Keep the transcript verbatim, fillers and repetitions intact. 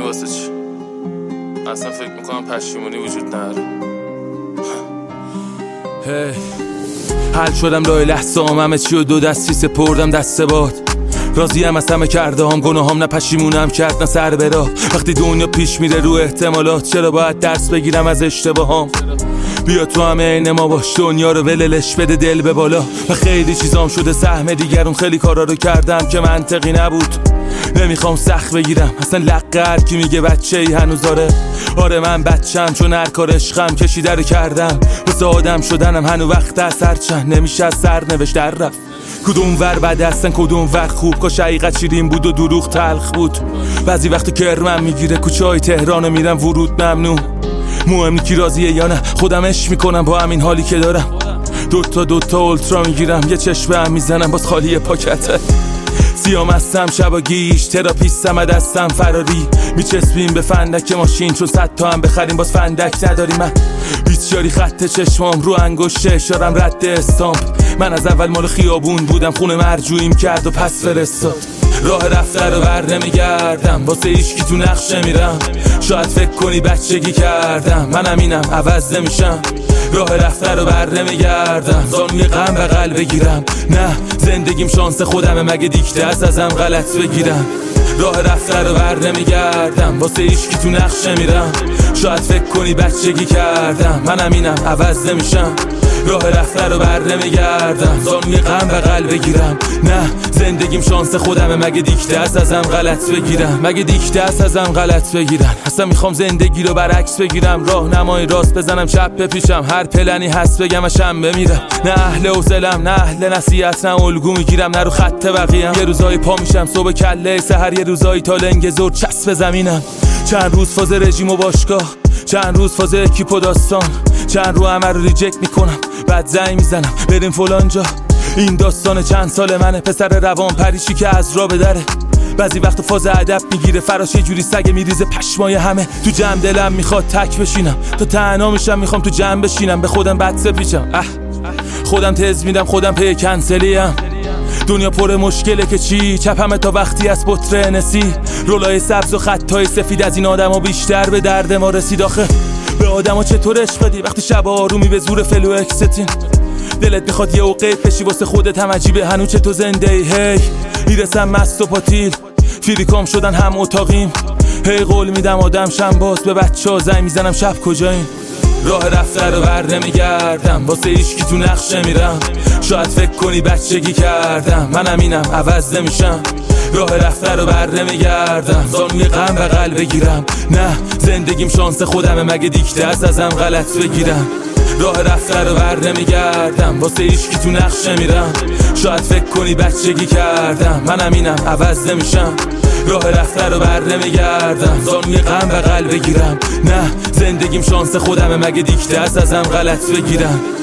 واسه چی؟ اصلا فکر میکنم پشیمونی وجود نداره. هی حل شدم لای لحظه هم همه چی و دو دستی سپردم دست باد. راضیم از همه کرده هم گناهام، نه پشیمونم کرد نه سر برا. وقتی دنیا پیش میره رو احتمالات، چرا باید درس بگیرم از اشتباهام؟ بیا تو همه عین ما باش، دنیا رو وللش بده دل به بالا. و خیلی چیزام شده سهم دیگرون، خیلی کارا رو کردم که منطقی نبود. نمیخوام سخت بگیرم اصلا لقه هر کی میگه بچه ای هنوز داره. آره من بچم چون هر کار عشقم کشیده رو کردم. واسه آدم شدنم هنو وقت از هر چند نمیشه از سرنوشت در رفت. کدوم ور بد هستن کدوم ور خوب، کاش حقیقت شیرین بود و دروغ تلخ بود. بعضی وقت کرمم میگیره کوچه های تهران میرم ورود ممنوع. مهم کی راضیه یا نه، خودم عشق میکنم با همین حالی که دارم. دوتا دوتا اولترا میگیرم یه چشم هم میزنم باز خالی پاکته. سیام هستم شبا گیش، تراپیستم از دستم فراری. میچسبیم به فندک ماشین چون صد تا هم بخریم باز فندک نداری. من بیچاری خط چشمام رو انگشت اشارم رد استامپ. من از اول مال خیابون بودم، خونه مرجوعیم کرد و پس فرستاد. راه رفته رو بر نمیگردم، واسه هیچکی تو نقشه میرم. شاید فکر کنی بچگی کردم، منم اینم عوض نمیشم. راه رفته رو بر نمیگردم، زانوی غم بغل بگیرم. نه زندگیم شانس خودمه، مگه دیکته از ازم غلط بگیرم. راه رفته رو بر نمیگردم، واسه هیچکی تو نقشه میرم. شاید فکر کنی بچگی کردم، منم اینم عوض نمیشم. راه رفته رو بر نمیگردم، زانوی غم بغل بگیرم. نه زندگیم شانس خودمه، مگه دیکته از ازم غلط بگیرم. مگه دیکته از ازم غلط بگیرن. اصلا میخوام زندگی رو برعکس بگیرم، راه نمای راست بزنم چپ بپیشم. هر پلنی هست بگم اشم بمیرم. نه اهل حوصله‌ام نه اهل نصیحت، نه الگو میگیرم نه رو خط بقیه‌ام. یه روزایی پا میشم صبح کله سحر، یه روزایی تا لنگ زور چسب زمینم. چند روز فاز رژیم و باشگاه، چند روز فاز اکیپ و داستان. چند رو همه رو ریجکت میکنم بعد زنگ میزنم بریم فلان جا. این داستان چند سال منه، پسر روان پریشی که از را بدره. بعضی وقت فاز ادب میگیره فراش، یه جوری سگ میریزه پشمای همه. تو جمع دلم میخواد تک بشینم، تا تنها میشم میخوام تو جمع بشینم. به خودم بد سپیچم، اه خودم تز میدم خودم پی کنسلیم. دنیا پر مشکله که چی، چپمه تا وقتی از بطره نسی. رولای سبز و خطای سفید از این آدم ها بیشتر به درد ما رسید. آخه به آدم ها چطور عشق بدی وقتی شب آرومی به زور فلو اکستین. دلت میخواد یه اوقیت بشی واسه خودت هم عجیبه هنو چه تو زنده ای. هی میرسم مست و پاتیل، فیریکام شدن هم اتاقیم. هی قول میدم آدم شم باز، به بچه ها زنگ میزنم شب کجایین. راه رفته رو بر نمیگردم، واسه هیچکی تو نقشه میرم. شاید فکر کنی بچگی کردم، منم اینم عوض نمیشم. راه رفته رو بر نمیگردم، زانوی غم بغل بگیرم. نه زندگیم شانس خودمه، مگه دیکته از ازم غلط بگیرم. راه رفته رو بر نمیگردم، واسه هیچکی تو نقشه میرم. شاید فکر کنی بچگی کردم، منم اینم عوض نمیشم. راه رفته رو بر نمیگردم، زانوی غم بغل بگیرم. نه زندگیم شانس خودمه، مگه دیکته از ازم غلط بگیرم.